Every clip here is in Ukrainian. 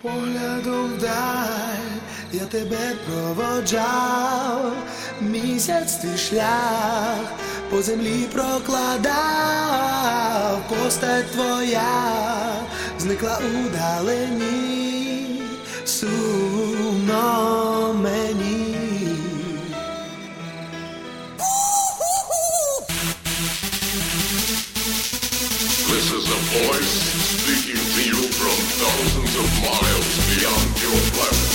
Поглядом вдаль я тебе проводжав, місяць твій шлях по землі прокладав, постать твоя зникла удалені, сумно мені. This is a voice speaking to you from thousands of miles beyond your planet.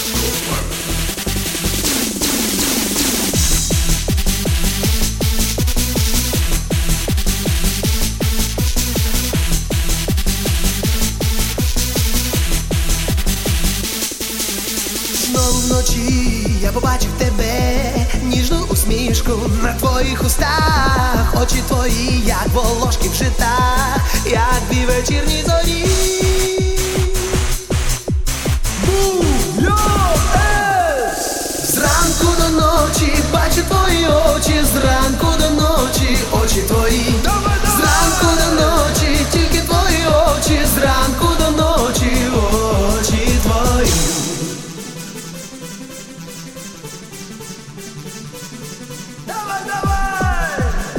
Знову вночі я побачив тебе, ніжну усмішку на твоїх устах, очі твої, як волошки в житах, як дві вечірні зорі. Зранку до ночі бачу твої очі, зранку до ночі очі твої, зранку до ночі тільки твої очі, зранку до ночі очі твої. Давай, давай!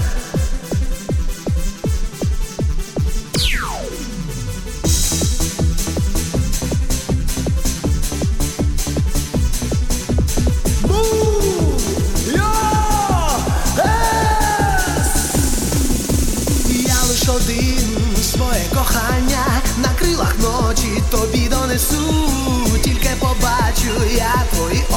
Я лиш один своє кохання на крилах ночі тобі донесу, тільки побачу я твої